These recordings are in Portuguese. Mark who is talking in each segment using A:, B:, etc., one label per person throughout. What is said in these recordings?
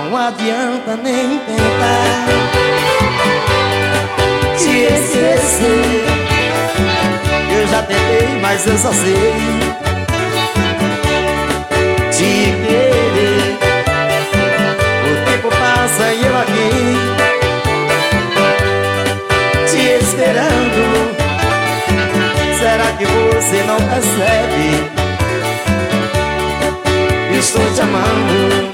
A: não adianta nem tentar te esquecer. Eu já tentei, mas eu só sei te querer. O tempo passa e eu aqui te esperando. Será que você não percebe? Estou te amando.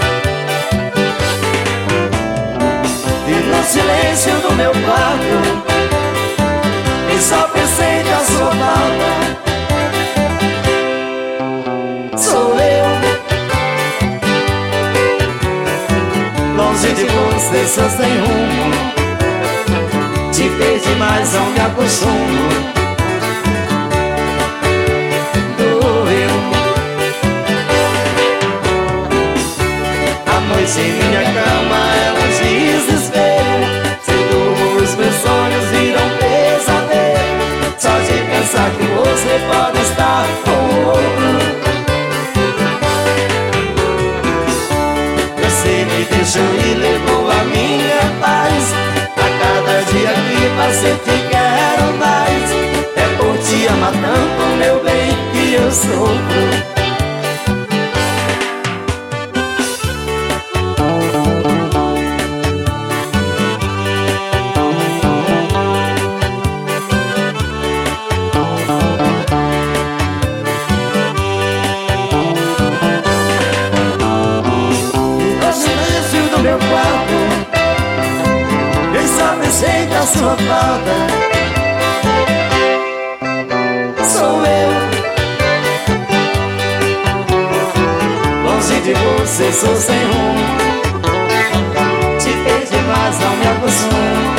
A: E no silêncio do meu quarto eu só pensei na sua falta. Sou eu, longe de você, só sem rumo. Te perdi, mas não me acostumo. Em minha cama é um desespero. Se durmo, os meus sonhos viram pesadelo. Só de pensar que você pode estar com outro. Você me deixou e levou a minha paz. A cada dia que passa eu te quero mais. É por te amar tanto, meu bem, que eu sofro. Meu quarto, eu só pensei na sua falta. Sou eu, longe de você, sou sem rumo. Te perdi, mas não me acostumo.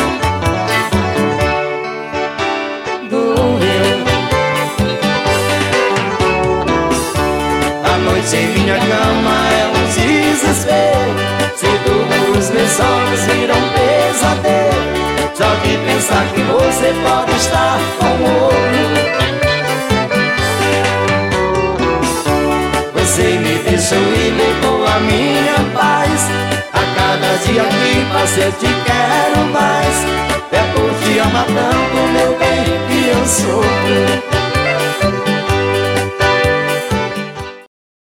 A: Doeu. A noite em minha cama é um desespero. Se durmo, os meus sonhos viram pesadelo. Só de pensar que você pode estar com outro. Você me deixou e levou a minha paz. A cada dia que passa eu te quero mais. É por te amar tanto, meu bem, que eu sofro.